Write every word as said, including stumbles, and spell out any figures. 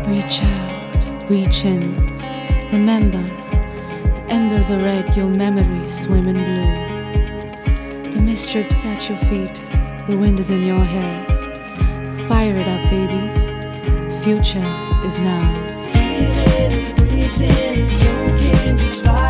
Reach out, reach in. Remember, the embers are red, your memories swim in blue. The mist drips at your feet, the wind is in your hair. Fire it up, baby. Future is now. Feel it and breathe in and soak in, just fire.